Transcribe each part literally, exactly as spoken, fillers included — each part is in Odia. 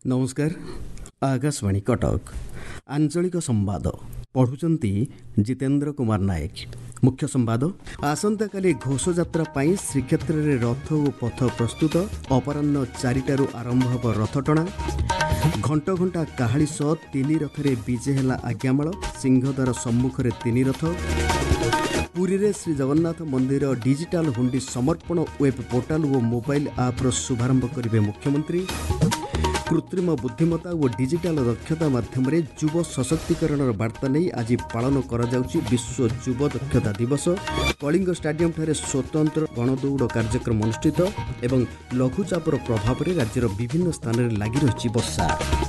नमस्कार। आकाशवाणी कटक आंचलिक संवाद पढ़ुचंती जितेन्द्र कुमार नायक। मुख्य संवाद आसंता काली घोषयात्रा पाई श्रीक्षेत्र में रथ और पथ प्रस्तुत। अपराह्न चारिटारू आरंभ हब रथ टणा। घंट घंटा काहाली सह तीन रथरे विजे है आज्ञामाल। सिंहद्वार सम्मुखें तीन रथ। पुरी रे श्री जगन्नाथ मंदिर डिजिटाल हुंडी समर्पण वेब पोर्टाल और मोबाइल आप्र शुभारंभ करेंगे मुख्यमंत्री। कृत्रिम बुद्धिमत्ता और डिजिटाल दक्षता माध्यम युव सशक्तिकरण वार्ता नहीं आज पालन करा जाउछि विश्व युव दक्षता दिवस। कलिंग स्टाडियम ठारे स्वतंत्र गणदौड़ कार्यक्रम अनुष्ठित एवं लघुचापर प्रभाव में राज्यर विभिन्न स्थान में लगी रही वर्षा।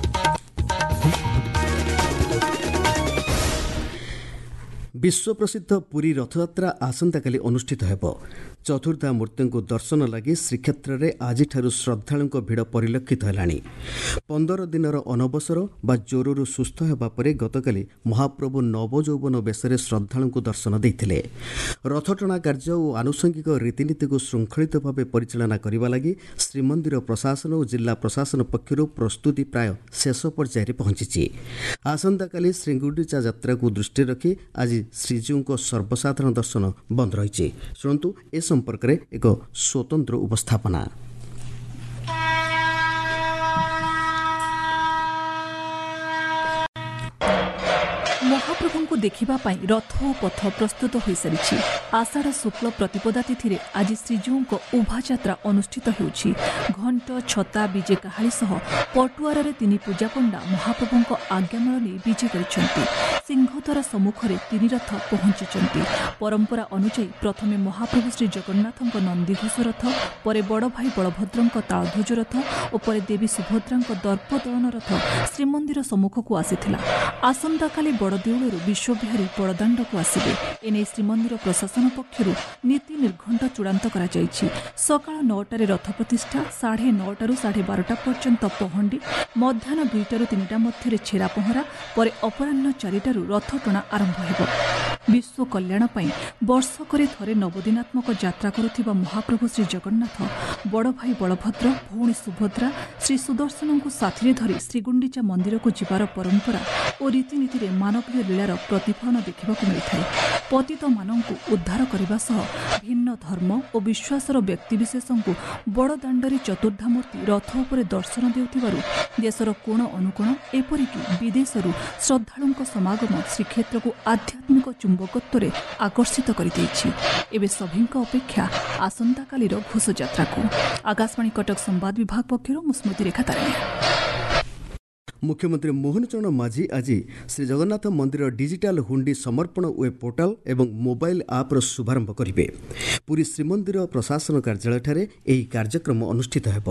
विश्व प्रसिद्ध पुरी रथयात्रा आसंता काली अनुष्ठित हेब। चतुर्धा मूर्ति को दर्शन लगी श्रीक्षेत्र में आज श्रद्धालु भिड़ परिलक्षित है। पंदर दिनर अनवसर बा ज्वरु सुस्थ होगा पर गतकाली महाप्रभु नवजौवन बेशरे श्रद्धालु को दर्शन देते। रथटणा कार्य और आनुषंगिक रीतिनीति को श्रृंखलित भाव परिचालना करने लगी श्रीमंदिर प्रशासन और जिला प्रशासन पक्षर प्रस्तुति प्राय शेष पर्यायर पहुंची। आसंता काली श्रीगुंडीचा यात्रा को दृष्टि रखी आज श्रीजीव को सर्वसाधारण दर्शन बंद रही। शुणु ए संपर्क में एक स्वतंत्र उपस्थापना। महाप्रभु को देखा रथ और पथ प्रस्तुत हो सारी। आषाढ़ शुक्ल प्रतिपदा तिथि आज श्रीजीव को उभायात्रा अनुष्ठित होउछि। घंट छता विजे काहाली सह पटुआर रे तीन पूजा पंडा महाप्रभु आज्ञामाल नहीं विजे करिसेंति। सिंहद्वार सम्मुखें तीन रथ पहुंची। परंपरा अनुसार प्रथमे महाप्रभु श्री जगन्नाथ नंदीघोष रथ, पर बड़ भाई बलभद्र तालध्वज रथ और पर देवी सुभद्रा दर्पदलन रथ श्रीमंदिर सम्मुख को आसीथिला। आसंता काली बड़ देउलरू विश्वविहारी बड़दाण्ड को आसिबे। एने श्रीमंदिर प्रशासन पक्षर नीति निर्घंट चूड़ांत करा जायछि। सकाळ नौटारे रथ प्रतिष्ठा, साढ़े नौटारू साढ़े बारटा पर्यंत पहंडी, मध्याह्न दुईटारू तीनटा मध्य छेरा पहरा, पर अपराह्न चारिटारू रथ टणा आरंभ हेब। विश्व कल्याण पाई वर्षकरे थरे नवदिनात्मक यात्रा करुथिबा महाप्रभु श्री जगन्नाथ बड़ भाई बलभद्र, भौणी सुभद्रा, श्री सुदर्शन को साथी धरी श्रीगुंडीचा मंदिर को जीवार परंपरा और रीतिनीति रे मानवीय लीलार प्रतिफलन देखा मिलता है। पतित मानंकु उद्धार करने सह भिन्न धर्म और विश्वासर व्यक्तिविशेष को बड़ दाण्डरे चतुर्धामूर्ति रथ उपर दर्शन देउथिबारु देशर कोण अनुकोण एपरिक विदेशरू श्रद्धालुंक समागम श्रीक्षेत्र को आध्यात्मिक चुंबकत्व आकर्षित करदेछि। एबे सभिंक अपेक्षा आसंता कालीर घोषयात्रा को। आकाशवाणी कटक संवाद विभाग पक्षर स्मृति रेखा तारिणी। मुख्यमंत्री मोहन चरण माझी आज श्री जगन्नाथ मंदिर डिजिटाल हुंडी समर्पण वेब पोर्टाल एवं मोबाइल आप्र शुभारंभ करेंगे। पुरी श्रीमंदिर प्रशासन कार्यालय ठारे एही कार्यक्रम अनुष्ठित हेब।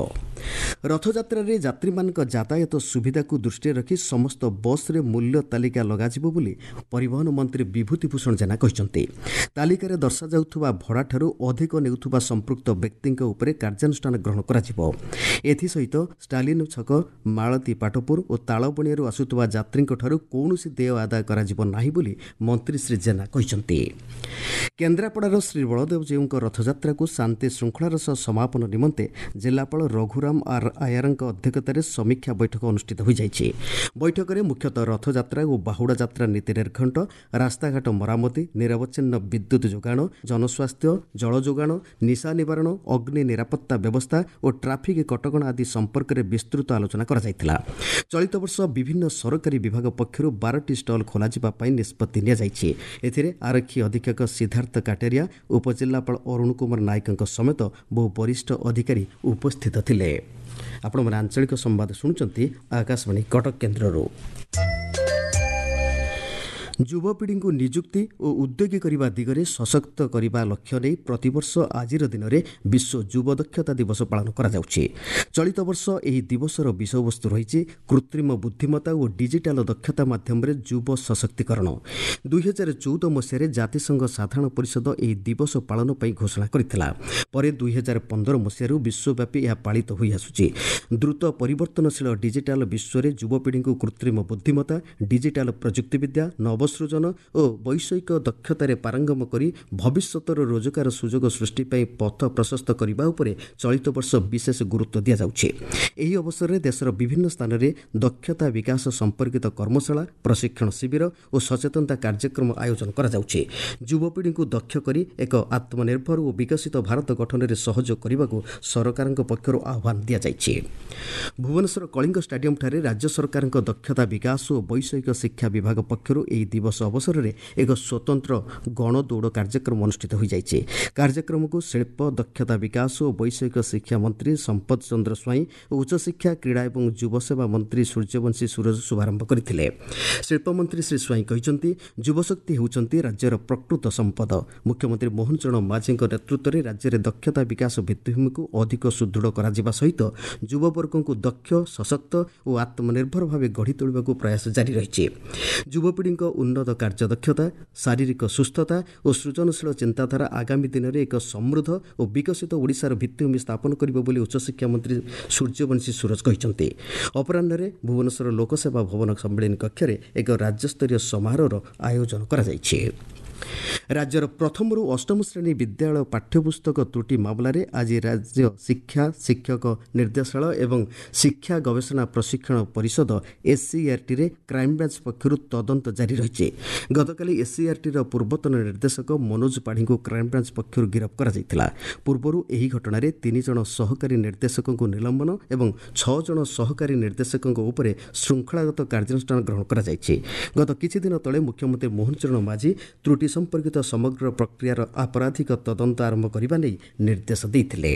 रथयात्रा रे यात्री मानक यातायात सुविधा को दृष्टि रखी समस्त बस रे मूल्य तालिका लगाजिबो बोली परिवहन मंत्री विभूतिभूषण जेना कहिसंती। तालिकार दर्शा जाउथुबा भड़ा ठारू अधिक नेउथुबा संपृक्त व्यक्तिंक उपरे कार्यानुष्ठान ग्रहण कराजिबो। एथि सहित स्टालिन छक, मालती पाटपुर और तालबणियारू आसुथुबा यात्रींक ठारू कौनसी देय आदाय कराजिबो नाही बोली मंत्री श्री जेना कहिसंती। केन्द्रापड़ार श्री बलदेव जीउंक रथयात्रा को शांति श्रृंखलार सह समापन निमंते जिलापाल रघुराम आर आयारंक अध्यक्षतार समीक्षा बैठक अनुष्ठित हो जाइछि। बैठक में मुख्यतः रथयात्रा और बाहुड़ा यात्रा नीति निर्घंट, रास्ताघाट मरामती, निरवच्छिन्न विद्युत जोगाण, जनस्वास्थ्य, जल जोगाण, निशा निवारण, अग्नि निरापत्ता व्यवस्था और ट्राफिक कटकणा आदि संपर्क में विस्तृत आलोचना करा जायतिला। चलित वर्ष विभिन्न सरकारी विभाग पक्षर बारटी स्टल खोल निष्पत्ति नियाଯାଇଛି। एथिरे आरक्षी अधीक्षक सिद्धार्थ काटेरिया, उपजिल्लापाल अरुण कुमार नायक समेत बहु वरिष्ठ अधिकारी उपस्थित थिले। आपण माने आंचलिक संवाद शुणुचंती आकाशवाणी कटक केन्द्ररू। युवपीढ़ी को निजुक्ति और उद्योगी करने दिगरे सशक्त करने लक्ष्य नहीं प्रतिवर्ष आज दिन में विश्व युव दक्षता दिवस पालन करा जाउछि। चलित वर्ष यह दिवसर विषयवस्तु रही कृत्रिम बुद्धिमत्ता और डिजिटाल दक्षता माध्यम युव सशक्तिकरण। दुई हजार चौदह मसीह जातिसंघ साधारण परिषद यह दिवस पालन पर घोषणा करथिला। पर दुई हजार पंदर मसीह विश्वव्यापी यह पालित हो आसुछि। द्रुत परिवर्तनशील डिजिटाल विश्व में युवपीढ़ी को कृत्रिम बुद्धिमत्ता, डिजिटाल प्रजुक्तिविद्या, नव ନବସୃଜନ ଓ ବୈଷୟିକ ଦକ୍ଷତାରେ ପାରଙ୍ଗମ କରି ଭବିଷ୍ୟତର ରୋଜଗାର ସୁଯୋଗ ସୃଷ୍ଟି ପାଇଁ ପଥ ପ୍ରଶସ୍ତ କରିବା ଉପରେ ଚଳିତ ବର୍ଷ ବିଶେଷ ଗୁରୁତ୍ୱ ଦିଆଯାଉଛି। ଏହି ଅବସରରେ ଦେଶର ବିଭିନ୍ନ ସ୍ଥାନରେ ଦକ୍ଷତା ବିକାଶ ସମ୍ପର୍କିତ କର୍ମଶାଳା, ପ୍ରଶିକ୍ଷଣ ଶିବିର ଓ ସଚେତନତା କାର୍ଯ୍ୟକ୍ରମ ଆୟୋଜନ କରାଯାଉଛି। ଯୁବପିଢ଼ିଙ୍କୁ ଦକ୍ଷ କରି ଏକ ଆତ୍ମନିର୍ଭର ଓ ବିକଶିତ ଭାରତ ଗଠନରେ ସହଯୋଗ କରିବାକୁ ସରକାରଙ୍କ ପକ୍ଷରୁ ଆହ୍ୱାନ ଦିଆଯାଇଛି। ଭୁବନେଶ୍ୱର କଳିଙ୍ଗ ଷ୍ଟାଡିୟମଠାରେ ରାଜ୍ୟ ସରକାରଙ୍କ ଦକ୍ଷତା ବିକାଶ ଓ ବୈଷୟିକ ଶିକ୍ଷା ବିଭାଗ ପକ୍ଷରୁ ଏହି ଦିବସ ଅବସରରେ ଏକ ସ୍ୱତନ୍ତ୍ର ଗଣଦୌଡ଼ କାର୍ଯ୍ୟକ୍ରମ ଅନୁଷ୍ଠିତ ହୋଇଯାଇଛି। କାର୍ଯ୍ୟକ୍ରମକୁ ଶିଳ୍ପ, ଦକ୍ଷତା ବିକାଶ ଓ ବୈଷୟିକ ଶିକ୍ଷା ମନ୍ତ୍ରୀ ସମ୍ପଦ ଚନ୍ଦ୍ର ସ୍ୱାଇଁ ଓ ଉଚ୍ଚଶିକ୍ଷା, କ୍ରୀଡ଼ା ଏବଂ ଯୁବସେବା ମନ୍ତ୍ରୀ ସୂର୍ଯ୍ୟବଂଶୀ ସୁରଜ ଶୁଭାରମ୍ଭ କରିଥିଲେ। ଶିଳ୍ପମନ୍ତ୍ରୀ ଶ୍ରୀ ସ୍ୱାଇଁ କହିଛନ୍ତି, ଯୁବଶକ୍ତି ହେଉଛନ୍ତି ରାଜ୍ୟର ପ୍ରକୃତ ସମ୍ପଦ। ମୁଖ୍ୟମନ୍ତ୍ରୀ ମୋହନ ଚରଣ ମାଝୀଙ୍କ ନେତୃତ୍ୱରେ ରାଜ୍ୟରେ ଦକ୍ଷତା ବିକାଶ ଭିତ୍ତିଭୂମିକୁ ଅଧିକ ସୁଦୃଢ଼ କରାଯିବା ସହିତ ଯୁବବର୍ଗଙ୍କୁ ଦକ୍ଷ, ସଶକ୍ତ ଓ ଆତ୍ମନିର୍ଭର ଭାବେ ଗଢ଼ି ତୋଳିବାକୁ ପ୍ରୟାସ ଜାରି ରହିଛି। ଯୁବପିଢ଼ିଙ୍କ ଉନ୍ନତ କାର୍ଯ୍ୟଦକ୍ଷତା, ଶାରୀରିକ ସୁସ୍ଥତା ଓ ସୃଜନଶୀଳ ଚିନ୍ତାଧାରା ଆଗାମୀ ଦିନରେ ଏକ ସମୃଦ୍ଧ ଓ ବିକଶିତ ଓଡ଼ିଶାର ଭିତ୍ତିଭୂମି ସ୍ଥାପନ କରିବ ବୋଲି ଉଚ୍ଚଶିକ୍ଷା ମନ୍ତ୍ରୀ ସୂର୍ଯ୍ୟବଂଶୀ ସୁରଜ କହିଛନ୍ତି। ଅପରାହ୍ନରେ ଭୁବନେଶ୍ୱର ଲୋକସେବା ଭବନ ସମ୍ମିଳନୀ କକ୍ଷରେ ଏକ ରାଜ୍ୟସ୍ତରୀୟ ସମାରୋହର ଆୟୋଜନ କରାଯାଇଛି। ରାଜ୍ୟର ପ୍ରଥମରୁ ଅଷ୍ଟମ ଶ୍ରେଣୀ ବିଦ୍ୟାଳୟ ପାଠ୍ୟପୁସ୍ତକ ତ୍ରୁଟି ମାମଲାରେ ଆଜି ରାଜ୍ୟ ଶିକ୍ଷା ଶିକ୍ଷକ ନିର୍ଦ୍ଦେଶାଳୟ ଏବଂ ଶିକ୍ଷା ଗବେଷଣା ପ୍ରଶିକ୍ଷଣ ପରିଷଦ ଏସ୍ସିଇଆର୍ଟିରେ କ୍ରାଇମବ୍ରାଞ୍ଚ ପକ୍ଷରୁ ତଦନ୍ତ ଜାରି ରହିଛି। ଗତକାଲି ଏସ୍ସିଇଆର୍ଟିର ପୂର୍ବତନ ନିର୍ଦ୍ଦେଶକ ମନୋଜ ପାଢ଼ୀଙ୍କୁ କ୍ରାଇମବ୍ରାଞ୍ଚ ପକ୍ଷରୁ ଗିରଫ କରାଯାଇଥିଲା। ପୂର୍ବରୁ ଏହି ଘଟଣାରେ ତିନି ଜଣ ସହକାରୀ ନିର୍ଦ୍ଦେଶକଙ୍କୁ ନିଲମ୍ବନ ଏବଂ ଛଅ ଜଣ ସହକାରୀ ନିର୍ଦ୍ଦେଶକଙ୍କ ଉପରେ ଶୃଙ୍ଖଳାଗତ କାର୍ଯ୍ୟାନୁଷ୍ଠାନ ଗ୍ରହଣ କରାଯାଇଛି। ଗତ କିଛିଦିନ ତଳେ ମୁଖ୍ୟମନ୍ତ୍ରୀ ମୋହନ ଚରଣ ମାଝୀ ତ୍ରୁଟି ସମ୍ପର୍କିତ ସମଗ୍ର ପ୍ରକ୍ରିୟାର ଆପରାଧିକ ତଦନ୍ତ ଆରମ୍ଭ କରିବା ନେଇ ନିର୍ଦ୍ଦେଶ ଦେଇଥିଲେ।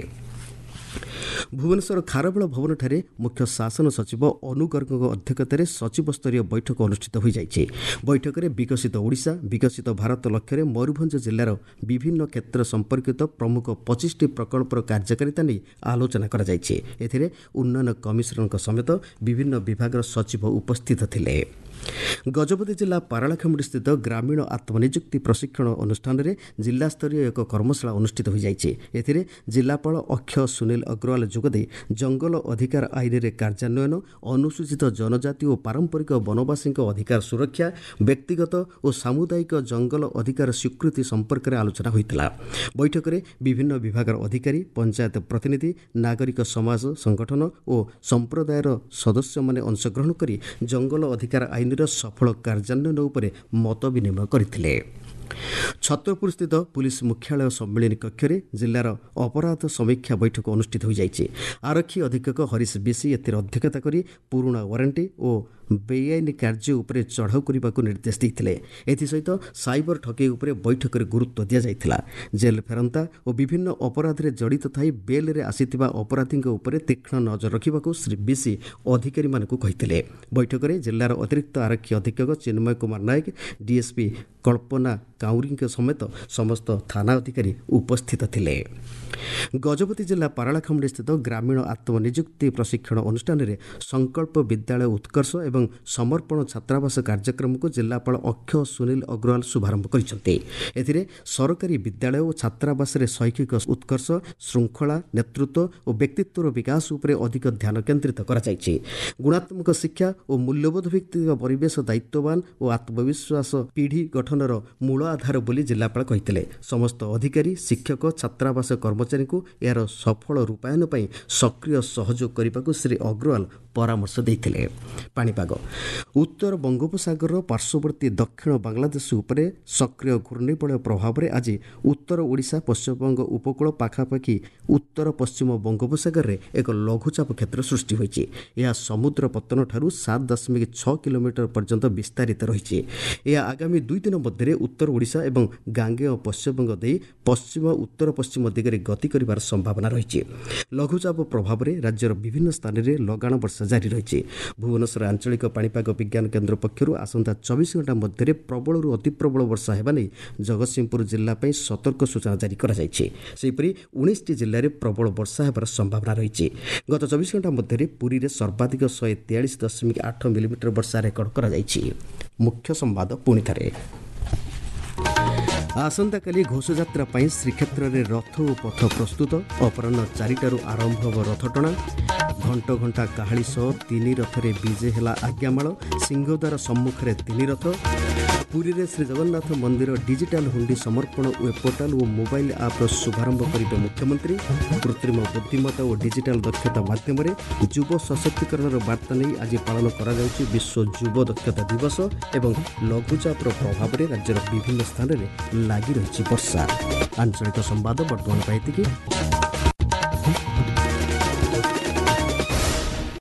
ଭୁବନେଶ୍ୱର ଖାରବେଳ ଭବନଠାରେ ମୁଖ୍ୟ ଶାସନ ସଚିବ ଅନୁ ଗର୍ଗଙ୍କ ଅଧ୍ୟକ୍ଷତାରେ ସଚିବସ୍ତରୀୟ ବୈଠକ ଅନୁଷ୍ଠିତ ହୋଇଯାଇଛି। ବୈଠକରେ ବିକଶିତ ଓଡ଼ିଶା, ବିକଶିତ ଭାରତ ଲକ୍ଷ୍ୟରେ ମୟୂରଭଞ୍ଜ ଜିଲ୍ଲାର ବିଭିନ୍ନ କ୍ଷେତ୍ର ସମ୍ପର୍କିତ ପ୍ରମୁଖ ପଚିଶଟି ପ୍ରକଳ୍ପର କାର୍ଯ୍ୟକାରିତା ନେଇ ଆଲୋଚନା କରାଯାଇଛି। ଏଥିରେ ଉନ୍ନୟନ କମିଶନରଙ୍କ ସମେତ ବିଭିନ୍ନ ବିଭାଗର ସଚିବ ଉପସ୍ଥିତ ଥିଲେ। ଗଜପତି ଜିଲ୍ଲା ପାରଳାଖେମୁଣ୍ଡିସ୍ଥିତ ଗ୍ରାମୀଣ ଆତ୍ମନିଯୁକ୍ତି ପ୍ରଶିକ୍ଷଣ ଅନୁଷ୍ଠାନରେ ଜିଲ୍ଲାସ୍ତରୀୟ ଏକ କର୍ମଶାଳା ଅନୁଷ୍ଠିତ ହୋଇଯାଇଛି। ଏଥିରେ ଜିଲ୍ଲାପାଳ ଅକ୍ଷୟ ସୁନୀଲ ଅଗ୍ରୱାଲ ଯୋଗଦେଇ ଜଙ୍ଗଲ ଅଧିକାର ଆଇନରେ କାର୍ଯ୍ୟାନ୍ୱୟନ, ଅନୁସୂଚିତ ଜନଜାତି ଓ ପାରମ୍ପରିକ ବନବାସୀଙ୍କ ଅଧିକାର ସୁରକ୍ଷା, ବ୍ୟକ୍ତିଗତ ଓ ସାମୁଦାୟିକ ଜଙ୍ଗଲ ଅଧିକାର ସ୍ୱୀକୃତି ସମ୍ପର୍କରେ ଆଲୋଚନା ହୋଇଥିଲା। ବୈଠକରେ ବିଭିନ୍ନ ବିଭାଗର ଅଧିକାରୀ, ପଞ୍ଚାୟତ ପ୍ରତିନିଧି, ନାଗରିକ ସମାଜ ସଂଗଠନ ଓ ସମ୍ପ୍ରଦାୟର ସଦସ୍ୟମାନେ ଅଂଶଗ୍ରହଣ କରି ଜଙ୍ଗଲ ଅଧିକାର ଆଇନର ସଫଳ କାର୍ଯ୍ୟାନ୍ୱୟନ ଉପରେ ମତ ବିନିମୟ କରିଥିଲେ। ଛତ୍ରପୁରସ୍ଥିତ ପୁଲିସ ମୁଖ୍ୟାଳୟ ସମ୍ମିଳନୀ କକ୍ଷରେ ଜିଲ୍ଲାର ଅପରାଧ ସମୀକ୍ଷା ବୈଠକ ଅନୁଷ୍ଠିତ ହୋଇଯାଇଛି। ଆରକ୍ଷୀ ଅଧୀକ୍ଷକ ହରିଶ ବିଶି ଏଥିରେ ଅଧ୍ୟକ୍ଷତା କରି ପୁରୁଣା ୱାରେଣ୍ଟି ଓ ବେଆଇନ କାର୍ଯ୍ୟ ଉପରେ ଚଢ଼ାଉ କରିବାକୁ ନିର୍ଦ୍ଦେଶ ଦେଇଥିଲେ। ଏଥିସହିତ ସାଇବର ଠକେଇ ଉପରେ ବୈଠକରେ ଗୁରୁତ୍ୱ ଦିଆଯାଇଥିଲା। ଜେଲ୍ ଫେରନ୍ତା ଓ ବିଭିନ୍ନ ଅପରାଧରେ ଜଡ଼ିତ ଥାଇ ବେଲ୍ରେ ଆସିଥିବା ଅପରାଧୀଙ୍କ ଉପରେ ତୀକ୍ଷ୍ଣ ନଜର ରଖିବାକୁ ଶ୍ରୀ ବିଶି ଅଧିକାରୀମାନଙ୍କୁ କହିଥିଲେ। ବୈଠକରେ ଜିଲ୍ଲାର ଅତିରିକ୍ତ ଆରକ୍ଷୀ ଅଧୀକ୍ଷକ ଚିନ୍ମୟ କୁମାର ନାୟକ, ଡିଏସ୍ପି କଳ୍ପନା କାଉରୀଙ୍କ ସମେତ ସମସ୍ତ ଥାନା ଅଧିକାରୀ ଉପସ୍ଥିତ ଥିଲେ। ଗଜପତି ଜିଲ୍ଲା ପାରଳାଖେମୁଣ୍ଡିସ୍ଥିତ ଗ୍ରାମୀଣ ଆତ୍ମନିଯୁକ୍ତି ପ୍ରଶିକ୍ଷଣ ଅନୁଷ୍ଠାନରେ ସଂକଳ୍ପ ବିଦ୍ୟାଳୟ ଉତ୍କର୍ଷ ଏବଂ ସମର୍ପଣ ଛାତ୍ରାବାସ କାର୍ଯ୍ୟକ୍ରମକୁ ଜିଲ୍ଲାପାଳ ଅକ୍ଷୟ ସୁନୀଲ ଅଗ୍ରୱାଲ ଶୁଭାରମ୍ଭ କରିଛନ୍ତି। ଏଥିରେ ସରକାରୀ ବିଦ୍ୟାଳୟ ଓ ଛାତ୍ରାବାସରେ ଶୈକ୍ଷିକ ଉତ୍କର୍ଷ, ଶୃଙ୍ଖଳା, ନେତୃତ୍ୱ ଓ ବ୍ୟକ୍ତିତ୍ୱର ବିକାଶ ଉପରେ ଅଧିକ ଧ୍ୟାନ କେନ୍ଦ୍ରିତ କରାଯାଇଛି। ଗୁଣାତ୍ମକ ଶିକ୍ଷା ଓ ମୂଲ୍ୟବୋଧ ଭିତ୍ତିକ ପରିବେଶ ଦାୟିତ୍ୱବାନ ଓ ଆତ୍ମବିଶ୍ୱାସ ପିଢ଼ି ଗଠନର ମୂଳ ଆଧାର ବୋଲି ଜିଲ୍ଲାପାଳ କହିଥିଲେ। ସମସ୍ତ ଅଧିକାରୀ, ଶିକ୍ଷକ, ଛାତ୍ରାବାସ କର୍ମଚାରୀଙ୍କୁ ଏହାର ସଫଳ ରୂପାୟନ ପାଇଁ ସକ୍ରିୟ ସହଯୋଗ କରିବାକୁ ଶ୍ରୀ ଅଗ୍ରୱାଲ ପରାମର୍ଶ ଦେଇଥିଲେ। ପାଣିପାଗ। ଉତ୍ତର ବଙ୍ଗୋପସାଗରର ପାର୍ଶ୍ୱବର୍ତ୍ତୀ ଦକ୍ଷିଣ ବାଂଲାଦେଶ ଉପରେ ସକ୍ରିୟ ଘୂର୍ଣ୍ଣିବଳୟ ପ୍ରଭାବରେ ଆଜି ଉତ୍ତର ଓଡ଼ିଶା, ପଶ୍ଚିମବଙ୍ଗ ଉପକୂଳ ପାଖାପାଖି ଉତ୍ତର ପଶ୍ଚିମ ବଙ୍ଗୋପସାଗରରେ ଏକ ଲଘୁଚାପ କ୍ଷେତ୍ର ସୃଷ୍ଟି ହୋଇଛି। ଏହା ସମୁଦ୍ର ପତ୍ତନଠାରୁ ସାତ ଦଶମିକ ଛଅ କିଲୋମିଟର ପର୍ଯ୍ୟନ୍ତ ବିସ୍ତାରିତ ରହିଛି। ଏହା ଆଗାମୀ ଦୁଇ ଦିନ ମଧ୍ୟରେ ଉତ୍ତର ଓଡ଼ିଶା ଏବଂ ଗାଙ୍ଗେୟ ପଶ୍ଚିମବଙ୍ଗ ଦେଇ ପଶ୍ଚିମ ଉତ୍ତର ପଶ୍ଚିମ ଦିଗରେ ଗତି କରିବାର ସମ୍ଭାବନା ରହିଛି। ଲଘୁଚାପ ପ୍ରଭାବରେ ରାଜ୍ୟର ବିଭିନ୍ନ ସ୍ଥାନରେ ଲଗାଣ ବର୍ଷା ଜାରି ରହିଛି। ଭୁବନେଶ୍ୱର ଆଞ୍ଚଳିକ ପାଣିପାଗ ବିଜ୍ଞାନ କେନ୍ଦ୍ର ପକ୍ଷରୁ ଆସନ୍ତା ଚବିଶ ଘଣ୍ଟା ମଧ୍ୟରେ ପ୍ରବଳରୁ ଅତି ପ୍ରବଳ ବର୍ଷା ହେବା ନେଇ ଜଗତସିଂହପୁର ଜିଲ୍ଲା ପାଇଁ ସତର୍କ ସୂଚନା ଜାରି କରାଯାଇଛି। ସେହିପରି ଉଣେଇଶଟି ଜିଲ୍ଲାରେ ପ୍ରବଳ ବର୍ଷା ହେବାର ସମ୍ଭାବନା ରହିଛି। ଗତ ଚବିଶ ଘଣ୍ଟା ମଧ୍ୟରେ ପୁରୀରେ ସର୍ବାଧିକ ଶହେ ତେୟାଳିଶ ଦଶମିକ ଆଠ ମିଲିମିଟର ବର୍ଷା ରେକର୍ଡ କରାଯାଇଛି। ମୁଖ୍ୟ ସମ୍ବାଦ ପୁଣିଥରେ। ଆସନ୍ତାକାଲି ଘୋଷଯାତ୍ରା ପାଇଁ ଶ୍ରୀକ୍ଷେତ୍ରରେ ରଥ ଓ ପଥ ପ୍ରସ୍ତୁତ। ଅପରାହ୍ନ ଚାରିଟାରୁ ଆରମ୍ଭ ହେବ ରଥଟଣା। ଘଣ୍ଟ ଘଣ୍ଟା କାହାଳି ସହ ତିନି ରଥରେ ବିଜେ ହେଲା ଆଜ୍ଞାମାଳ। ସିଂହଦ୍ୱାର ସମ୍ମୁଖରେ ତିନି ରଥ। ପୁରୀରେ ଶ୍ରୀଜଗନ୍ନାଥ ମନ୍ଦିର ଡିଜିଟାଲ ହୁଣ୍ଡି ସମର୍ପଣ ୱେବ୍ ପୋର୍ଟାଲ ଓ ମୋବାଇଲ ଆପ୍ର ଶୁଭାରମ୍ଭ କରିବେ ମୁଖ୍ୟମନ୍ତ୍ରୀ। କୃତ୍ରିମ ବୁଦ୍ଧିମତ୍ତା ଓ ଡିଜିଟାଲ ଦକ୍ଷତା ମାଧ୍ୟମରେ ଯୁବ ସଶକ୍ତିକରଣର ବାର୍ତ୍ତା ନେଇ ଆଜି ପାଳନ କରାଯାଉଛି ବିଶ୍ୱ ଯୁବ ଦକ୍ଷତା ଦିବସ ଏବଂ ଲଘୁଚାପର ପ୍ରଭାବରେ ରାଜ୍ୟର ବିଭିନ୍ନ ସ୍ଥାନରେ ଲାଗି ରହିଛି ବର୍ଷା। ଆଞ୍ଚଳିକ ସମ୍ବାଦ ବର୍ତ୍ତମାନ ପାଇଁ ଏତିକି।